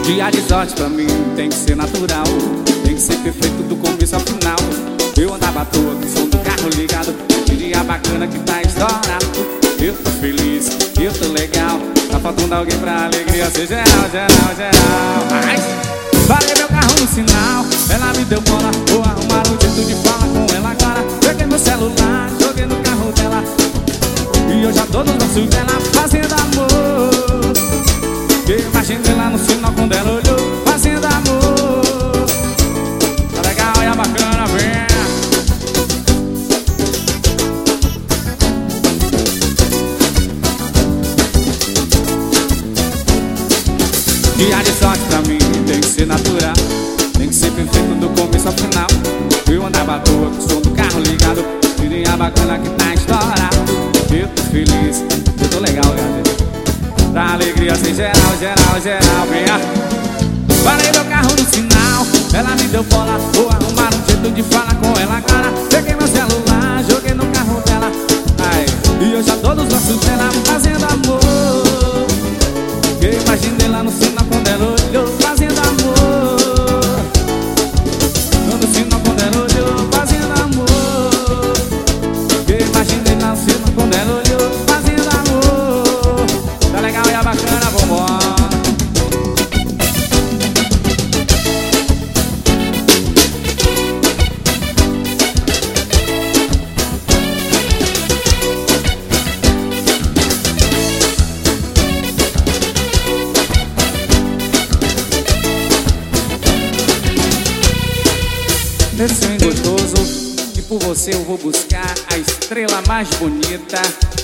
Dia de sorte pra mim tem que ser natural, tem que ser perfeito do começo ao final. Eu andava à toa com o som do carro ligado, que dia bacana que tá estourado. Eu tô feliz, eu tô legal, tá faltando alguém pra alegria ser geral, geral, geral. Mas parei meu carro no sinal, ela me deu bola, vou arrumar um jeito de falar com ela agora. Peguei meu celular, joguei no carro dela, e eu já tô nos braços dela fazendo amor. Eu imaginei lá no sinal quando ela olhou, fazendo amor. Tá legal e é bacana, vem. Dia de sorte pra mim tem que ser natural, tem que ser perfeito do começo ao final. Eu andava à toa com o som do carro ligado, que dia bacana que tá estourado. Eu tô feliz, eu tô legal, galera, pra alegria ser geral, geral, geral, venha. Parei meu carro no sinal, ela me deu bola, vou arrumar um jeito de falar com ela agora. Peguei meu celular, joguei no carro dela, ai, e eu já tô nos braços dela fazendo amor. Eu imaginei lá no sinal quando ela olhou, fazendo amor. No sinal quando ela olhou, fazendo amor. Eu imaginei lá no sinal quando ela olhou, fazendo amor. Tá legal e é bacana, vambora. Esse é gostoso, e por você eu vou buscar a estrela mais bonita.